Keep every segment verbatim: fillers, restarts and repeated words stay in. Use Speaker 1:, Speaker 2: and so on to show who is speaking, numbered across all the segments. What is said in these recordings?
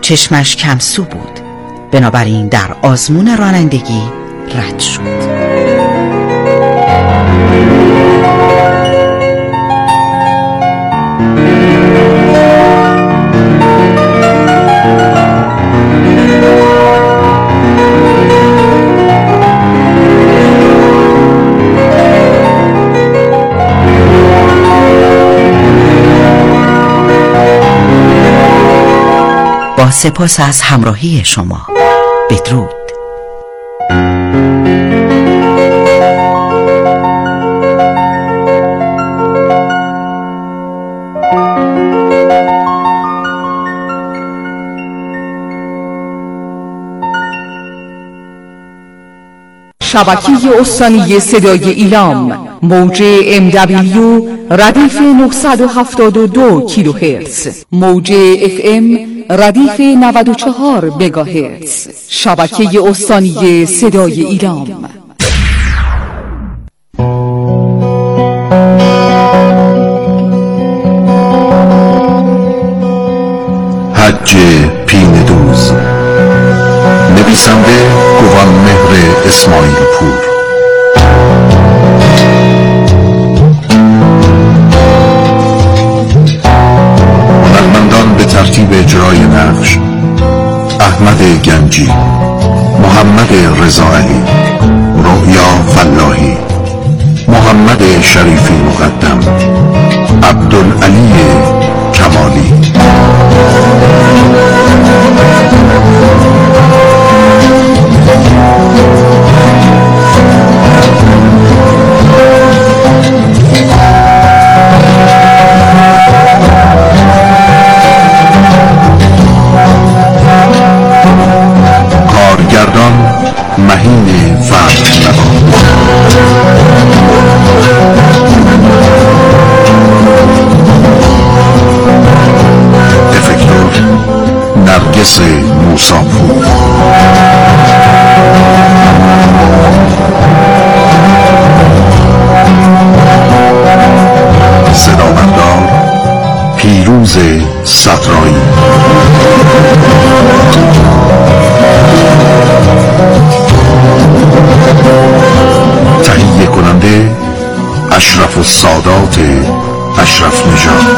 Speaker 1: چشمش کمسو بود، بنابراین در آزمون رانندگی رد شد. با سپاس از همراهی شما. بدرود.
Speaker 2: شبکه استانی صدای ایلام، موج ام دبلیو ردیف نهصد و هفتاد و دو کیلوهرتز، موج اف ام ردیف نود و چهار مگاهرتز. شبکه استانی صدای ایلام.
Speaker 3: حج پینه دوز، نویسنده گوان مهر اسماعیل پور، هنرمندان به ترتیب اجرای نقش: احمد گنجی، محمد رضا علی، رؤیا فلاحی، محمد شریفی مقدم، عبدالعلی کمالی. کارگردان مهین فرخ‌نوا، افکتور نرگس موساپور، صدابردار پیروز صدرایی، تهیه کننده اشرف السادات اشرف نژاد.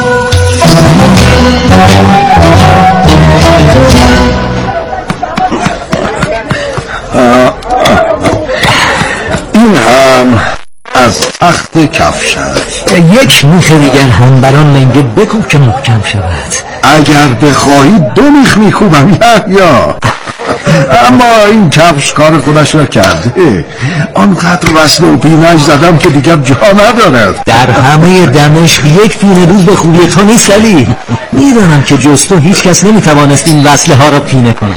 Speaker 3: این هم از تخت کفش است.
Speaker 4: یک میخ دیگر هم بران لنگه بکوب که محکم شود.
Speaker 3: اگر بخواهی دو میخ میکوبم یا اما این کفش کار خودش را کرده. آنقدر وصل و پینش زدم که دیگر جا ندارد.
Speaker 4: در همه دمشق یک پینه دوز به خوبی تو نیست علی. میدانم که جز تو هیچ کس نمیتوانست این وصله ها را پینه کند.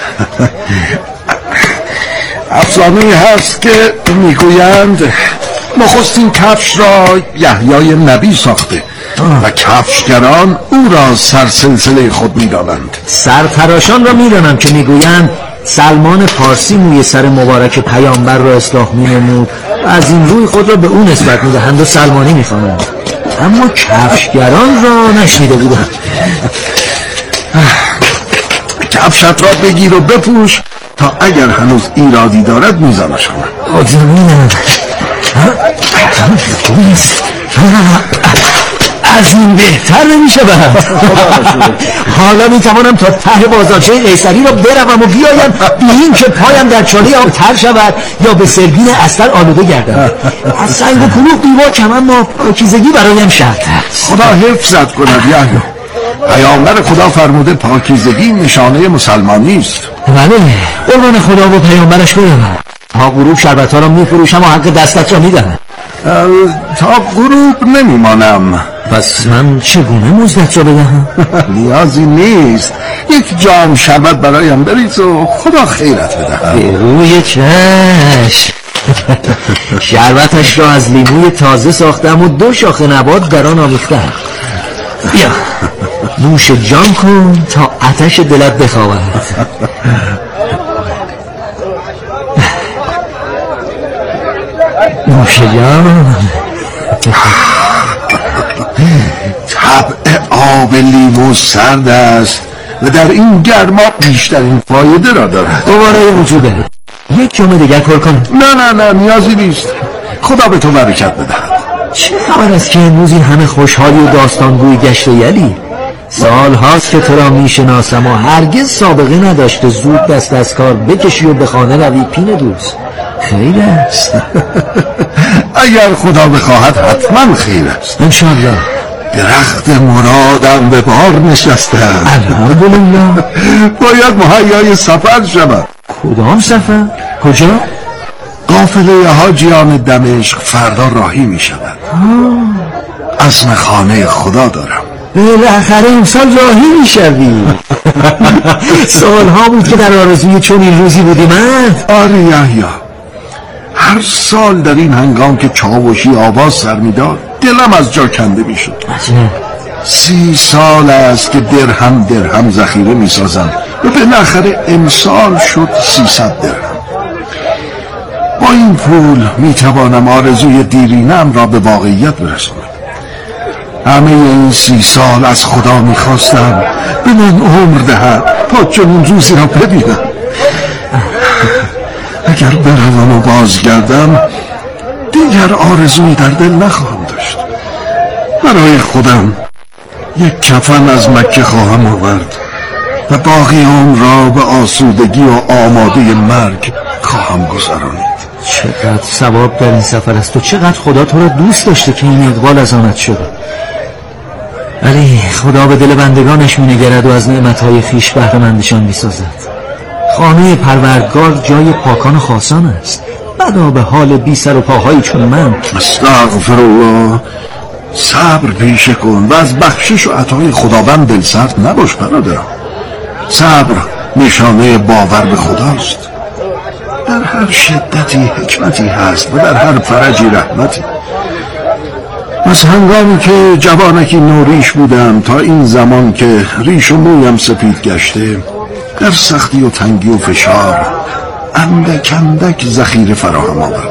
Speaker 3: افسانه هست که میگویند نخستین کفش را یحیای نبی ساخته و کفشگران او را سرسلسله خود می‌دانند.
Speaker 4: سرتراشان را میدانم که میگویند سلمان پارسی موی سر مبارک پیامبر را اصلاح می‌نمود و از این روی خود را به او نسبت می‌دهند و سلمانی می‌خوانند، اما کفشگران را نشنیده بودم.
Speaker 3: کفشت را بگیر و بپوش تا اگر هنوز ایرادی دارد میزانش کنم.
Speaker 4: آدمینم از این بهتر نمیشه برم. حالا میتوانم تا ته بازارچه قیصری را بروم و بیایم بی این که پایم در چاله آب تر شود یا به سرگین استر آلوده گردم. از سنگ و کلوخ دیوار کم، اما پاکیزگی برایم شرط است.
Speaker 3: خدا حفظت کند یحیی. پیامبر خدا فرموده پاکیزگی نشانه مسلمانی است.
Speaker 4: بله، قربان خدا و پیامبرش برم. تا غروب شربت ها را میفروشم و حق دستت را میدهم.
Speaker 3: تا غروب نمیمانم.
Speaker 4: پس من چگونه مزدت را بدهم؟
Speaker 3: نیازی نیست. یک جام شربت برایم بریز و خدا خیرت بدهم.
Speaker 4: به روی چشم. شربتش را از لیموی تازه ساختم و دو شاخه نبات در آن آمیختم. بیا نوش جان کن تا آتش دلت بخوابد. نوش جان.
Speaker 3: طبع آب لیمو سرد است و در این گرما بیشترین فایده را دارد.
Speaker 4: دوباره وجوده. یک جمعه دیگر پر کن.
Speaker 3: نه نه نه نیازی نیست. خدا به تو برکت بدهد.
Speaker 4: چه خبر است که امروز این همه خوشحالی و داستانگوی گشت یلی؟ سال هاست که تو را میشناسم و هرگز سابقه نداشته زود دست از کار بکشی و به خانه روی پین دوست. خیر است.
Speaker 3: اگر خدا بخواهد حتما خیر است.
Speaker 4: انشالله.
Speaker 3: درخت مرادم به بار نشسته.
Speaker 4: الحمدلله.
Speaker 3: باید مهیای سفر شود.
Speaker 4: کدام سفر؟ کجا؟
Speaker 3: قافله حاجیان دمشق فردا راهی می شود. عزم خانه خدا دارم.
Speaker 4: بالاخره امسال راهی می شوی. سالها بود که در آرزوی چنین روزی بودی مرد.
Speaker 3: آره یحیی، هر سال در این هنگام که چاوشی آواز سر می داد دلم از جا کنده می شد. سی سال است که درهم درهم ذخیره می سازم و بالاخره امسال شد سیصد درهم. با این پول می توانم آرزوی دیرینم را به واقعیت برسانم. همه این سی سال از خدا می خواستم به من عمر دهد تا چنین روزی را ببینم. اگر بروم و بازگردم دیگر آرزوی در دل نخواهم داشت. برای خودم یک کفن از مکه خواهم آورد و باقی عمر را به آسودگی و آماده مرگ خواهم گذرانید.
Speaker 4: چقدر ثواب در این سفر است و چقدر خدا تو را دوست داشته که این اقبال از آنت شده. ولی خدا به دل بندگانش می‌نگرد و از نعمتهای خویش بهره‌مندشان می‌سازد. خانه پروردگار جای پاکان و خاصان است. بدا به حال بی سر و پاهایی چون من.
Speaker 3: استغفرالله. صبر پیشه کن و از بخشش و عطای خداوند دلسرد نباش برادرم. صبر نشانه باور به خداست. در هر شدتی حکمتی هست و در هر فرجی رحمتی. از هنگامی که جوانکی نوریش بودم تا این زمان که ریش و مویم سپید گشته، در سختی و تنگی و فشار اندک اندک ذخیره فراهم آوردم.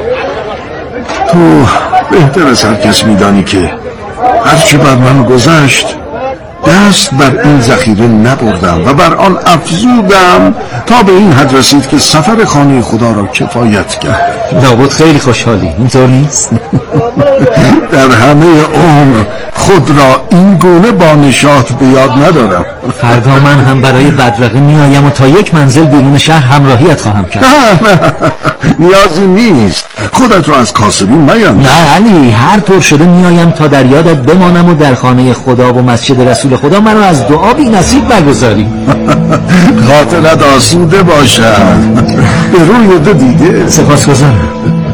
Speaker 3: تو بهتر از هر کس میدانی که هرچی بر من گذشت دست بر این ذخیره نبردم و بر آن افزودم تا به این حد رسید که سفر خانه خدا را کفایت کرد.
Speaker 4: لابد خیلی خوشحالی، اینطور نیست؟
Speaker 3: در همه عمر خود را این گونه با نشاط به یاد ندارم.
Speaker 4: فردا من هم برای بدرقه میایم و تا یک منزل بیرون شهر همراهیت خواهم کرد.
Speaker 3: نه نه نیازی نیست، خودت را از کاسبین میان.
Speaker 4: نه علی، هر طور شده میایم تا در یادت بمانم و در خانه خدا و مسجد رسول خدا مرا از دعا بی نصیب برگزاری.
Speaker 3: خاطرت آسوده باشد. به روی دو دیده.
Speaker 4: سپاسگزارم.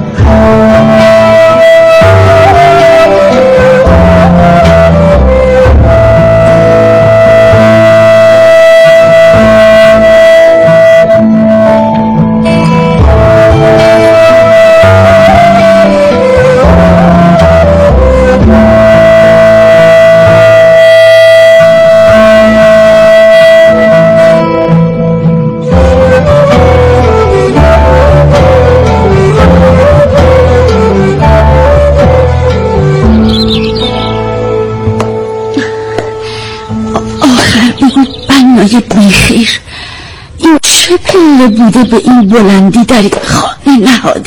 Speaker 5: بیخیر، این چه پله بوده به این بلندی در این خانه نهاده؟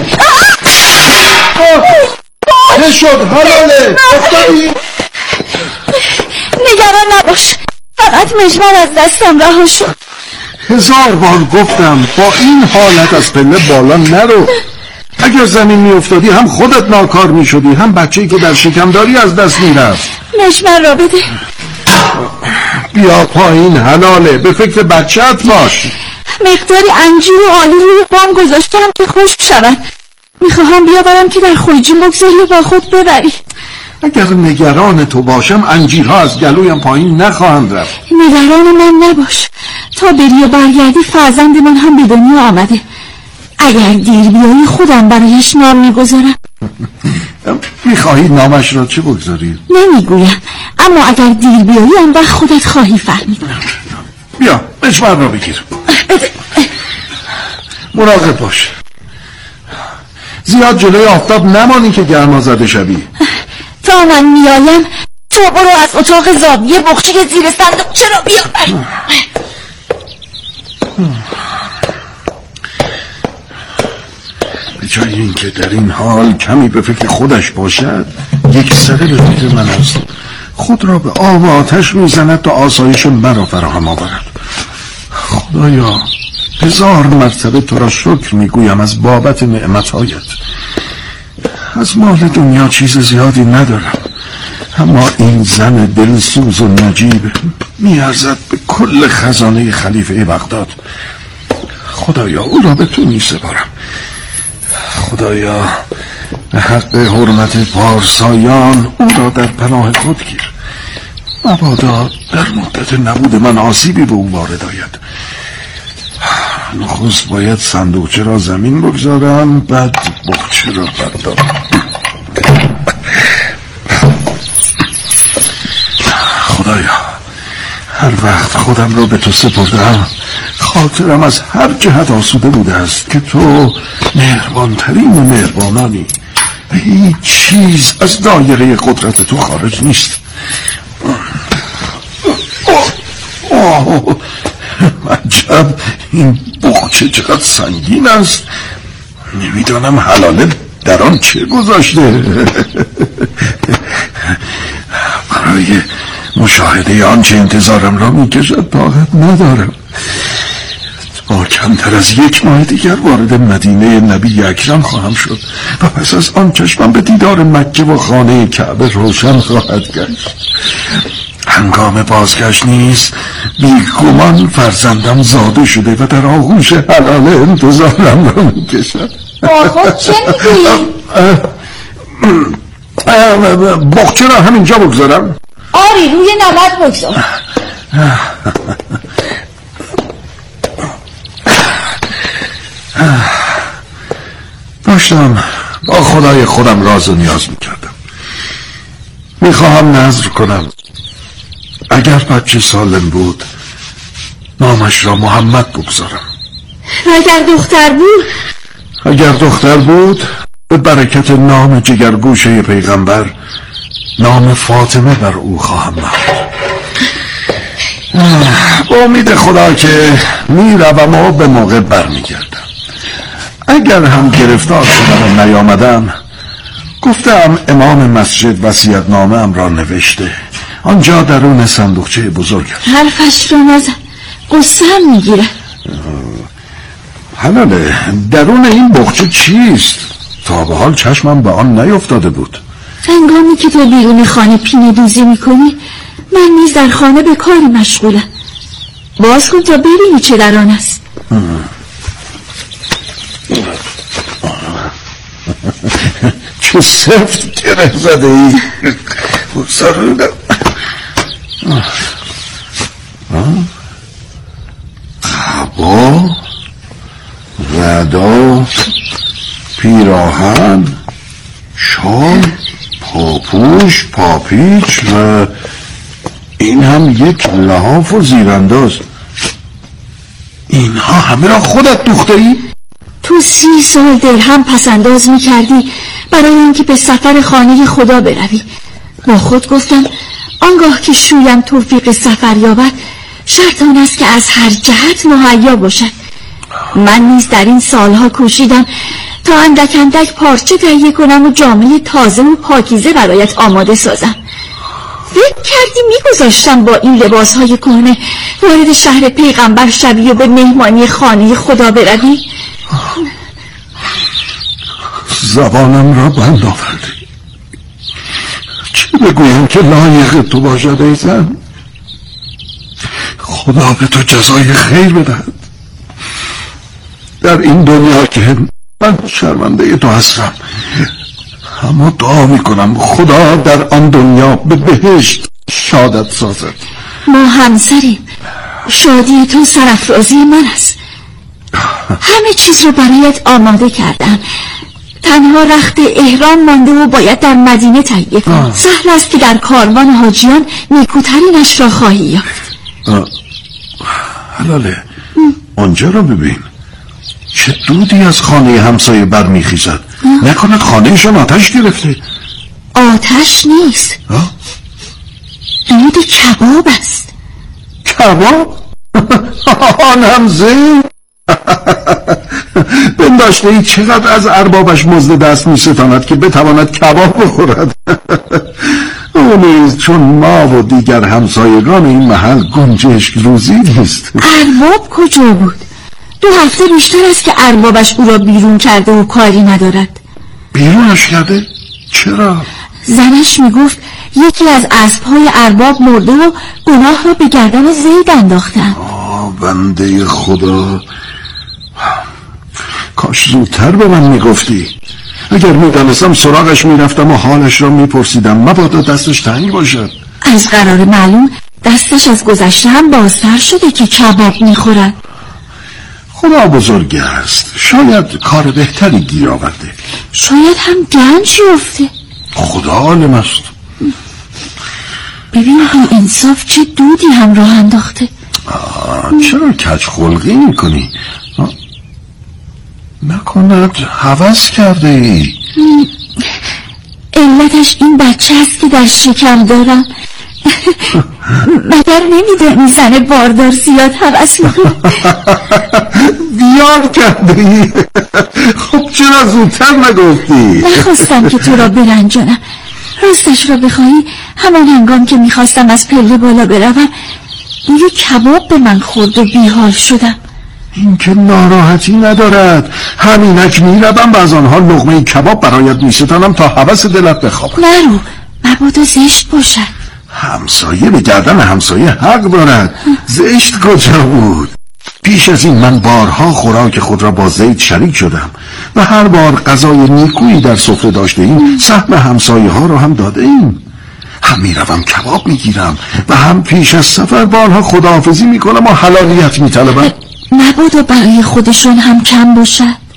Speaker 3: چه شد حلاله؟ افتادی؟
Speaker 5: نگران نباش، فقط مجمر از دستم رها شد.
Speaker 3: هزار بار گفتم با این حالت از پله بالا نرو. اگر زمین می افتادی هم خودت ناکار می شدی هم بچه‌ای که در شکم داری از دست می رفت.
Speaker 5: مجمر را بده.
Speaker 3: بیا پایین حلاله، به فکر بچه‌ات باش.
Speaker 5: مقداری انجیر و آلو روی بام گذاشتم که خشک شود. میخواهم بیاورم که در خروجی بگذاری و با خود ببری.
Speaker 3: اگر نگران تو باشم انجیرها از گلویم پایین نخواهند رفت.
Speaker 5: نگران من نباش، تا بری و برگردی فرزند من هم به دنیا آمده. اگر دیر بیایی خودم برایش نام میگذارم.
Speaker 3: میخواهید نامش را چه بگذارید؟
Speaker 5: نمیگویم، اما اگر دیر بیایی آن وقت خودت خواهی فهمید.
Speaker 3: بیا مجمر را بگیر. مراقب باش، زیاد جلوی آفتاب نمانی که گرما زده شوی.
Speaker 5: تا من میایم تو برو از اتاق زاویه بخچه زیر صندوق چرا بیار.
Speaker 3: به جای اینکه در این حال کمی به فکر خودش باشد، یک سره به فکر من است. خود را به آب و آتش میزند تا آسایش مرا فراهم آورد. خدایا هزار مرتبه تو را شکر میگویم از بابت نعمتهایت. از مال دنیا چیز زیادی ندارم، اما این زن دلسوز و نجیب میارزد به کل خزانه خلیفه بغداد. خدایا او را به تو میسپارم. خدایا به حق حرمت پارسایان او را در پناه خود گیر. مبادا در مدت نبود من آسیبی به او وارد آید. نخست باید صندوقچه را زمین بگذارم، بعد بخچه را بردارم. خدایا هر وقت خودم را به تو سپردم خاطرم از هر جهت آسوده بوده است که تو مهربانترین مهربانانی. هیچ چیز از دایره قدرت تو خارج نیست. آه عجب این بخچه چقدر سنگین است. نمیدانم حلاله در آن چه گذاشته. برای مشاهده آنچه انتظارم را میکشد طاقت ندارم. با کمتر از یک ماه دیگر وارد مدینه نبی اکرم خواهم شد و پس از آن چشمم به دیدار مکه و خانه کعبه روشن خواهد گشت. هنگام بازگشت نیز بیگمان فرزندم زاده شده و در آغوش حلاله انتظارم را میکشد.
Speaker 5: با خود چه میگویی؟
Speaker 3: بخچه را همینجا بگذارم؟
Speaker 5: آری روی نمد بگذار.
Speaker 3: داشتم با خدای خودم راز و نیاز میکردم. میخواهم نذر کنم اگر بچه سالم بود نامش را محمد بگذارم.
Speaker 5: اگر دختر بود؟
Speaker 3: اگر دختر بود به برکت نام جگرگوشه پیغمبر نام فاطمه بر او خواهم نهاد. با امید خدا که میروم و به موقع برمیگردم. اگر هم گرفتار شدم و نیامدم گفتم امام مسجد وصیت‌نامه ام را نوشته، آنجا درون صندوقچه بزرگ است.
Speaker 5: حرفش رو نزن، قصه هم میگیره.
Speaker 3: حلاله درون این بخچه چیست؟ تا به حال چشمم به آن نیفتاده بود.
Speaker 5: هنگامی که تو بیرون خانه پینه دوزی میکنی من نیز در خانه به کاری مشغولم. باز کن تا ببینی چه در آن است.
Speaker 3: چه سفت گره زده ای. سرودم قبا ردا پیراهن شال پاپوش پاپیچ و این هم یک لحاف و زیرانداز. اینها همه را خودت دوخته ای؟
Speaker 5: تو سی سال درهم پسنداز میکردی برای اینکه به سفر خانه خدا بروی. با خود گفتم آنگاه که شویم توفیق سفر یابد شرط آن است که از هر جهت مهیا باشد. من نیز در این سالها کوشیدم تا اندک اندک پارچه تهیه کنم و جامعه تازه و پاکیزه برایت آماده سازم. فکر کردی میگذاشتم با این لباسهای کهنه وارد شهر پیغمبر شوی و به مهمانی خانه خدا بروی؟
Speaker 3: زبانم را بند آوردی. چه بگویم که لایق تو باشد ای زن؟ خدا به تو جزای خیر بدهد. در این دنیا که من شرمنده تو هستم، اما دعا میکنم خدا در آن دنیا به بهشت شادت سازد.
Speaker 5: ما همسریم، شادی تو سرافرازی من است. همه چیز رو برایت آماده کردم، تنها رخت احرام مانده و باید در مدینه تهیه کنم. سهل است که در کاروان حاجیان نیکوترینش را خواهی یافت.
Speaker 3: حلاله آنجا را ببین، چه دودی از خانه همسایه برمیخیزد. نکنه خانهشان آتش گرفته؟
Speaker 5: آتش نیست،
Speaker 3: آه؟
Speaker 5: دود کباب است.
Speaker 3: کباب؟ آنم زید بنداشته ای چقدر از اربابش مزد دست می ستاند که بتواند کباب بخورد. او نیز چون ما و دیگر همسایگان این محل گنجشک روزی نیست.
Speaker 5: ارباب کجا بود؟ دو هفته بیشتر است که اربابش او را بیرون کرده و کاری ندارد.
Speaker 3: بیرونش کرده؟ چرا؟
Speaker 5: زنش می گفت یکی از اسبهای ارباب مرده و گناه را به گردن زید انداختند.
Speaker 3: آه بنده خدا، کاش زودتر به من میگفتی. اگر میدانستم سراغش میرفتم و حالش را میپرسیدم، مبادا دستش تنگ باشد.
Speaker 5: از قرار معلوم دستش از گذشته هم بازتر شده که کباب میخورد.
Speaker 3: خدا بزرگ است، شاید کار بهتری گیر آورده.
Speaker 5: شاید هم گنج یافته.
Speaker 3: خدا عالم است.
Speaker 5: ببین بی انصاف چه دودی هم راه انداخته.
Speaker 3: چرا کج خلقی میکنی؟ نکند هوس کرده ای؟
Speaker 5: علتش این بچه است که در شکم دارم. مگر نمیدانی زن باردار زیاد هوس میکنه؟
Speaker 3: بیار کرده ای؟ خب چرا زودتر نگفتی؟
Speaker 5: نخواستم که تو را برنجانم. راستش را بخواهی همان هنگام که میخواستم از پله بالا بروم بوی کباب به من خورد و بیحال شدم.
Speaker 3: این که ناراحتی ندارد، همینک میروم و از آنها لقمه کباب برایت میستانم تا هوس دلت بخوابد.
Speaker 5: نرو، مبادا زشت باشد.
Speaker 3: همسایه به گردن همسایه حق دارد. زشت کجا بود؟ پیش از این من بارها خوراک خود را با زید شریک شدم و هر بار غذای نیکویی در سفره داشته ایم، سهم همسایه ها را هم داده ایم. هم میروم کباب میگیرم و هم پیش از سفر بارها خداحافظی میکنم و حلالیت میطلبم.
Speaker 5: مبادا برای خودشون هم کم باشد.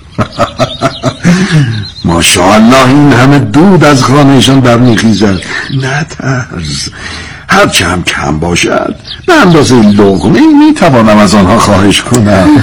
Speaker 3: ماشاءالله این همه دود از خانهشان برمیخیزد. نترس، هرچه هم کم باشد به اندازه لقمه میتوانم از آنها خواهش کنم.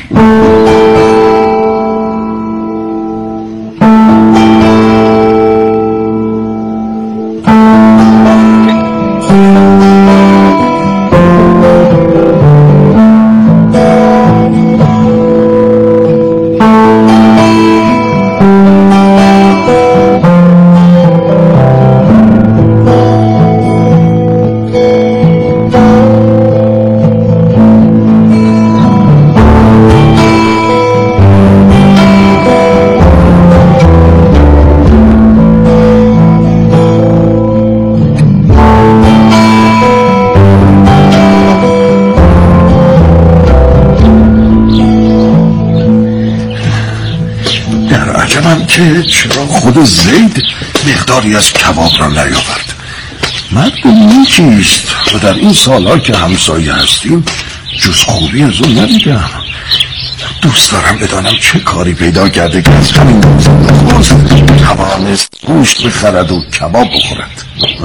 Speaker 3: که چرا خود زید مقداری از کباب را نیاورد؟ مرد نیکیست و در این سالها که همسایه هستیم جز خوبی از اون ندیدم. دوست دارم بدانم چه کاری پیدا کرده که از همین دوست توانست گوشت بخرد و کباب بخورد.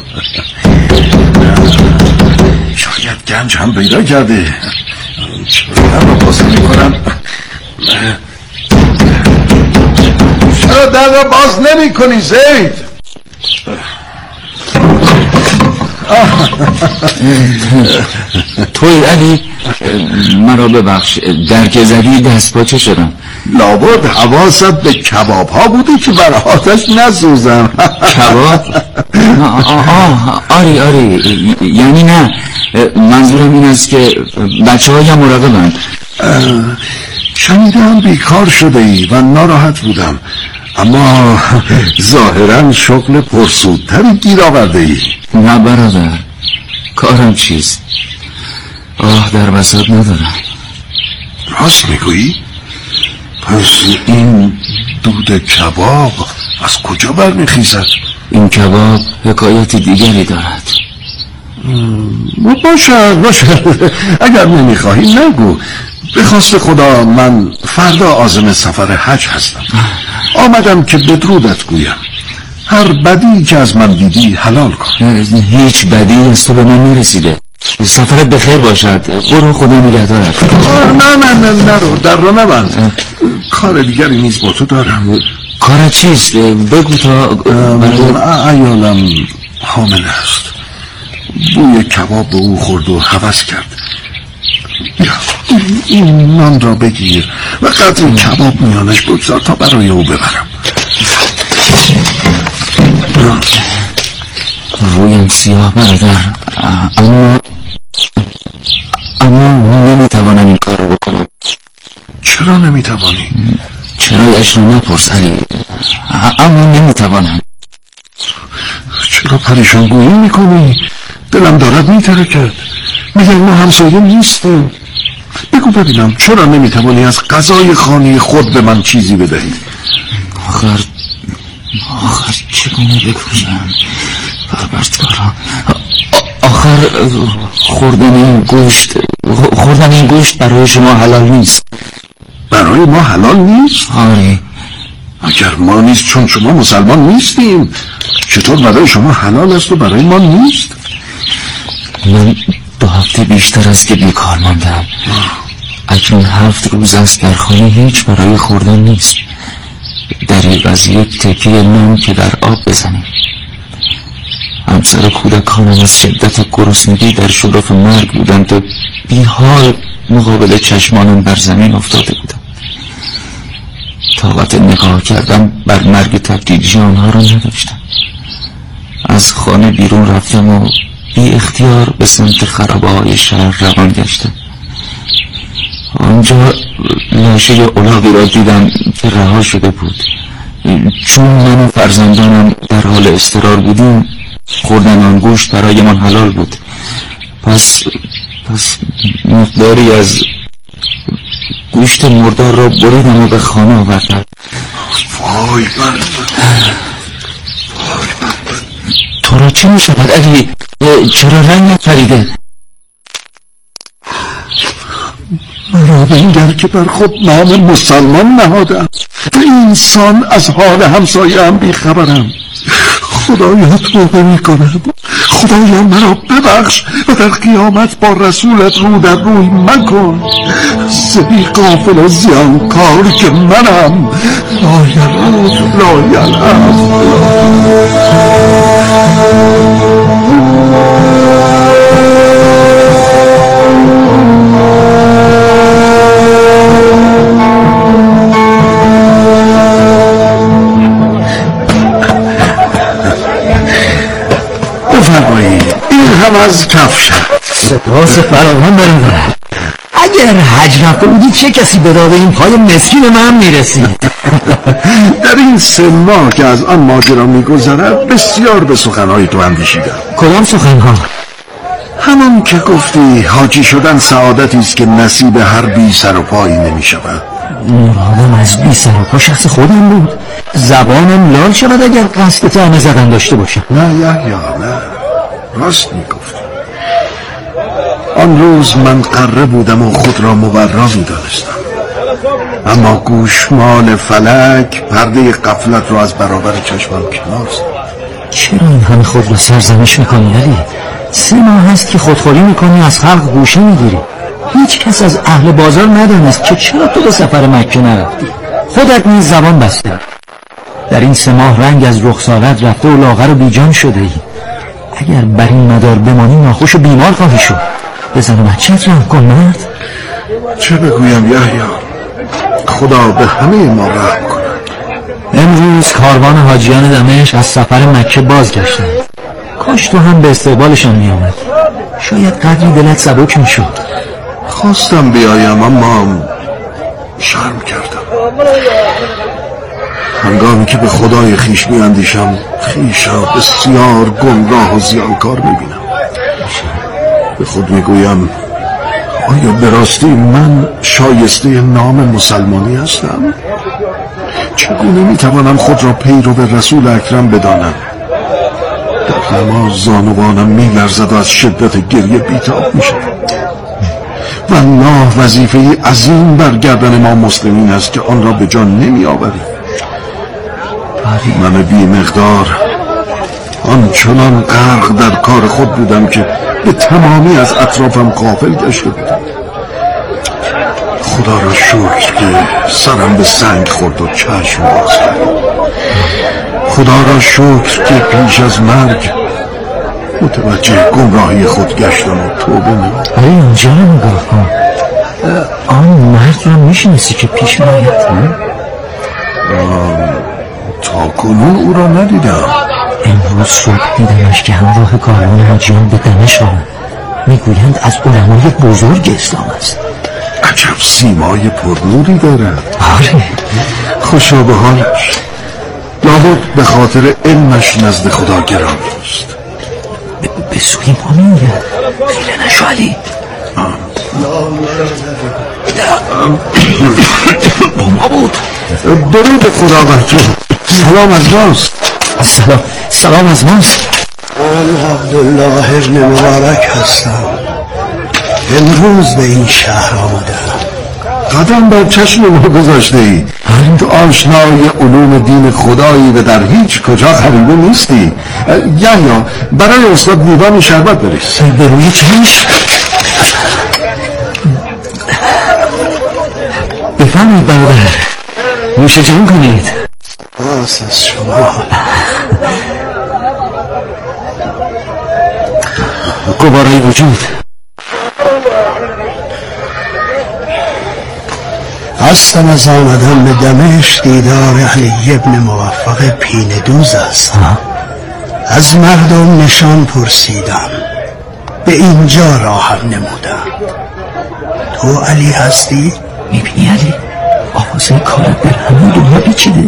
Speaker 3: شاید گنج هم پیدا کرده. چرا را باز نمی کنم؟ چرا در را باز نمی کنی زید؟
Speaker 6: توی علی مرا ببخش، درک زدی دست پاچه شدم.
Speaker 3: لابد حواست به کباب ها بوده که بر آتش نسوزم.
Speaker 6: کباب؟ آه آه آری آری، یعنی نه، منظورم این است که بچه های هم مراقبند.
Speaker 3: شنیدم بیکار شده ای و ناراحت بودم، اما ظاهرا شغل پرسودتری گیر آورده ای.
Speaker 6: نه برادر، کارم چیست؟ آه در بساط ندارم.
Speaker 3: راست میگویی؟ پس این دود کباب از کجا برمیخیزد؟
Speaker 6: این کباب حکایت دیگری دارد.
Speaker 3: باشد باشد، اگر نمیخواهی نگو. به خواست خدا من فردا عازم سفر حج هستم. آمدم که بدرودت گویم. هر بدی که از من دیدی حلال کن.
Speaker 6: هیچ بدی از تو به من نرسیده. سفرت بخیر باشد. برو، خدا نگهدارت.
Speaker 3: نه نه نه نرو، در رو نبند. کار دیگری نیز با تو دارم.
Speaker 6: کار چیست؟ بگو تا
Speaker 3: ایالم حامل است. بوی کباب به او خورد و هوس کرد. بیا این نان را بگیر و قدر کباب میانش بگذار تا برای او ببرم.
Speaker 6: رویم سیاه برادر، اما اما نمیتوانم این کار رو بکنم.
Speaker 3: چرا نمیتوانی؟
Speaker 6: چرایش رو نپرس علی، اما نمیتوانم.
Speaker 3: چرا پریشان گویی میکنی؟ دلم دارد میترکد. میگن ما همسایه نیستیم. بگو ببینم چرا نمیتوانی از غذای خانه خود به من چیزی بدهی؟
Speaker 6: آخر آخر چگونه بگویم پروردگارا، آخر خوردن این گوشت خوردن این گوشت برای شما حلال نیست.
Speaker 3: برای ما حلال نیست؟
Speaker 6: آره.
Speaker 3: اگر ما نیست چون شما مسلمان نیستیم، چطور برای شما حلال است و برای ما نیست؟
Speaker 6: من دو هفته بیشتر است که بیکار ماندم. اکنون هفت روز است در خانه هیچ برای خوردن نیست. دریغ از یک تکه نان که در آب بزنیم. همسر کودکانم از شدت گرسنگی در شرف مرگ بودند و بیحال مقابل چشمانم بر زمین افتاده بودم. طاقت نگاه کردم بر مرگ تدریجی آنها را نداشتم. از خانه بیرون رفتم و بی اختیار به سمت خرابه های شهر روان گشتم. آنجا لاشه الاغی را دیدم که رها شده بود. چون من و فرزندانم در حال اضطرار بودیم، خوردن آن گوشت برای من حلال بود. پس پس مقداری از گوشت مردار را بریدم و به خانه آوردم.
Speaker 3: وای من
Speaker 6: تو را چه می شود علی؟ چرا رنگت پریده؟
Speaker 3: مرا بنگر که بر خود نام مسلمان نهادم و انسان از حال همسایه هم بیخبرم. خدایا توبه می کنم. خدایا مرا ببخش و در قیامت با رسولت رو در روی مکن. زهی غافل و زیانکار که منم. لا یلعب لا یلعب. بفرمایید این هم از کفش.
Speaker 4: سپاس فراوان برادر. اگر حج رفته بودی چه کسی به داد این پای مسکین من میرسید؟
Speaker 3: در این سه ماه که از آن ماجرا میگذرد بسیار به سخنهای تو اندیشیدم.
Speaker 4: کدام سخنها؟
Speaker 3: همان که گفتی حاجی شدن سعادتی است که نصیب هر بی سر و پایی نمی شود.
Speaker 4: مرادم از بی سر و پا شخص خودم بود. زبانم لال شود اگر قصد طعنه زدن داشته باشم.
Speaker 3: نه یحیی نه، راست می گفتی. آن روز من قره بودم و خود را مبرا می دانستم، اما گوشمال فلک پرده غفلت را از برابر چشمم کنار زد.
Speaker 4: چرا این همه خود را سرزنش میکنی علی؟ سه ماه هست که خودخوری میکنی، از خلق گوشه میگیری. هیچ کس از اهل بازار ندانست که چرا تو به سفر مکه نرفتی. خودت نیز زبان بسته. در این سه ماه رنگ از رخسارت رفته و لاغر و بیجان شده ای. اگر بر این مدار بمانی ناخوش و بیمار خواهی شد. بزن و بچه‌ت رحم کن مرد.
Speaker 3: چه بگویم یحیی؟ خدا به همه ما رحم کند.
Speaker 4: امروز کاروان حاجیان دمشق از سفر مکه بازگشتند. کاش تو هم به استقبالشان می آمد. شاید قدری دلت سبک می شد.
Speaker 3: خواستم بیایم اما شرم کردم. هنگامی که به خدای خیش می اندیشم خیش را بسیار گمراه و زیانکار می بینم. به خود می گویم آیا به راستی من شایسته نام مسلمانی هستم؟ چگونه می توانم خود را پیرو به رسول اکرم بدانم؟ در نماز زانوانم می لرزد و از شدت گریه بیتاب می شد. والله وظیفه عظیم بر گردن ما مسلمین است که آن را به جان نمی آوریم. من بی مقدار آنچنان غرق در کار خود بودم که به تمامی از اطرافم غافل گشته بودم. خدا را شکر که سرم به سنگ خورد و چشم باز کرد. خدا را شکر که پیش از مرگ متوجه گمراهی خود گشتم و توبه نمود.
Speaker 4: آره اینجا رو نگاه کن. آن مرد رو میشناسی که پیش میاد؟
Speaker 3: تا کنون او را ندیدم.
Speaker 4: امروز صبح دیدمش که همراه کاروان حاجیان به دمشق آمد. میگویند از علمای بزرگ اسلام است.
Speaker 3: عجب سیمای پرنوری دارد.
Speaker 4: آره
Speaker 3: خوشا به حالش. لابد به خاطر علمش نزد خدا گرامی است.
Speaker 4: به سوی ما میگه. خیلی نشو علی. با ما بود.
Speaker 3: درود خدا وکیل. سلام از ماست.
Speaker 4: سلام سلام از ماست.
Speaker 7: من عبدالله ابن مبارک هستم. امروز به این شهر آمدم.
Speaker 3: قدم بر چشم ما گذاشته ای. تو آشنای علوم دین خدایی و در هیچ کجا غریبه نیستی. یحیی برای استاد لیوانی شربت بریز.
Speaker 4: به روی چشم. بفرمایید برادر، نوش جان کنید.
Speaker 7: باز از شما.
Speaker 4: گوارای وجود.
Speaker 7: هستم از آمدن به دمشق دیدار علی ابن موفق پینه دوز است. از مردم نشان پرسیدم، به اینجا راهم نمودم. تو علی هستی؟
Speaker 4: میبینی علی؟ آوازه کارت در همین دنیا پیچیده.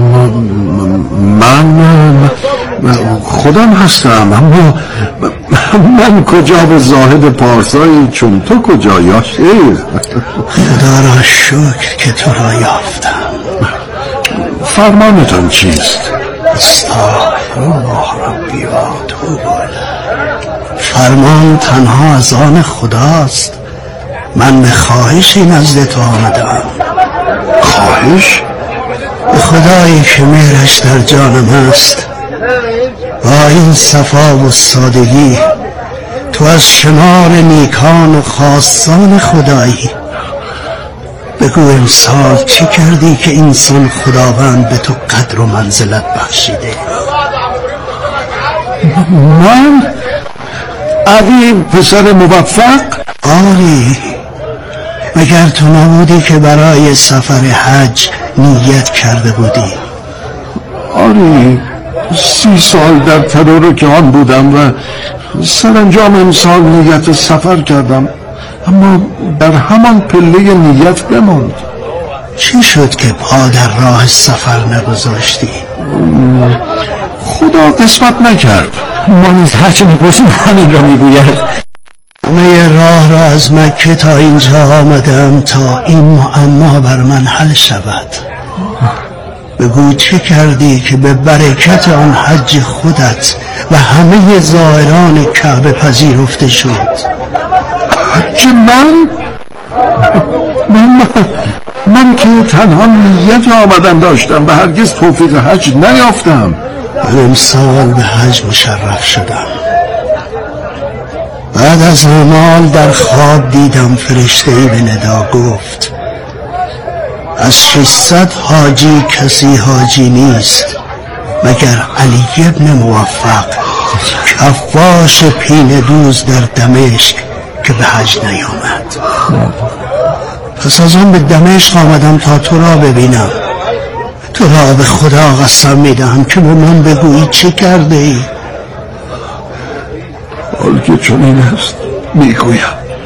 Speaker 3: من من خودم هستم، اما من کجا به زاهد پارسایی چون تو کجا یا شیخ؟
Speaker 7: خدا را شکر که تو را یافتم.
Speaker 3: فرمانتان چیست؟
Speaker 7: استغفرالله ربی و اتوب الیه. فرمان تنها از آن خداست. من به خواهشی نزد تو آمدم.
Speaker 3: خواهش؟
Speaker 7: به خدایی که مهرش در جانم است، با این صفا و سادگی تو از شمار نیکان و خاصان خدایی. بگو امسال چه کردی که اینسان خداوند به تو قدر و منزلت بخشیده؟
Speaker 3: من؟ علی پسر موفق؟
Speaker 7: آری، مگر تو نبودی که برای سفر حج نیت کرده بودی؟
Speaker 3: آری، سی سال در تدارکان بودم و سرانجام امسال نیت سفر کردم، اما در همان پله نیت بماند.
Speaker 7: چی شد که پا در راه سفر نگذاشتی؟
Speaker 3: خدا قسمت نکرد.
Speaker 4: ما نیز هرچه میپرسیم همین را میگوید.
Speaker 7: همه راه را از مکه تا اینجا آمدم تا این معما بر من حل شود. بگو چه کردی که به برکت آن حج خودت و همه زائران کعبه پذیرفته شد؟
Speaker 3: حج من؟ من من که تنها نیت آمدن داشتم و هرگز توفیق حج نیافتم.
Speaker 7: من امسال به حج مشرف شدم. بعد از اعمال در خواب دیدم فرشته‌ای به ندا گفت از ششصد حاجی کسی حاجی نیست مگر علی ابن موفق، کفاش پینه دوز در دمشق که به حج نیامد. پس از آن به دمشق آمدم تا تو را ببینم. تو را به خدا قسم میدهم که به من بگویی چه کرده ای.
Speaker 3: حال که چنین است میگویم.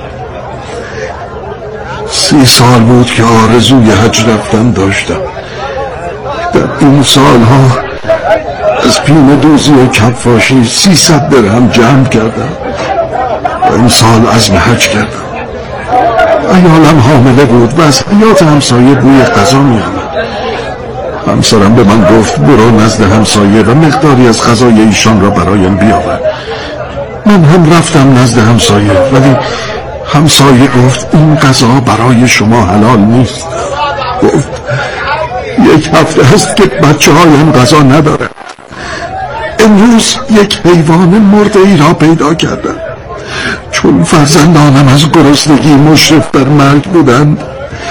Speaker 3: سی سال بود که آرزوی حج رفتن داشتم. در این سالها از پینه دوزی و کفاشی سیصد درهم جمع کردم و این سال عزم حج کردم. عیالم حامله بود و از حیات همسایه بوی غذا می آمد. همسرم به من گفت برو نزد همسایه و مقداری از غذای ایشان را برایم بیاور. من هم رفتم نزد همسایه، ولی همسایه گفت این غذا برای شما حلال نیست. گفت یک هفته است که بچه هایم غذا ندارن. امروز یک حیوان مرده ای را پیدا کردم. چون فرزندانم از گرسنگی مشرف بر مرگ بودند،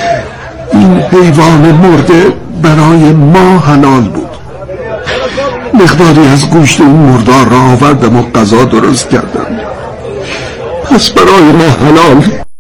Speaker 3: این حیوان مرده برای ما حلال بود. مقداری از گوشت اون مردار را آوردم و غذا درست کردم. پس برای ما حلال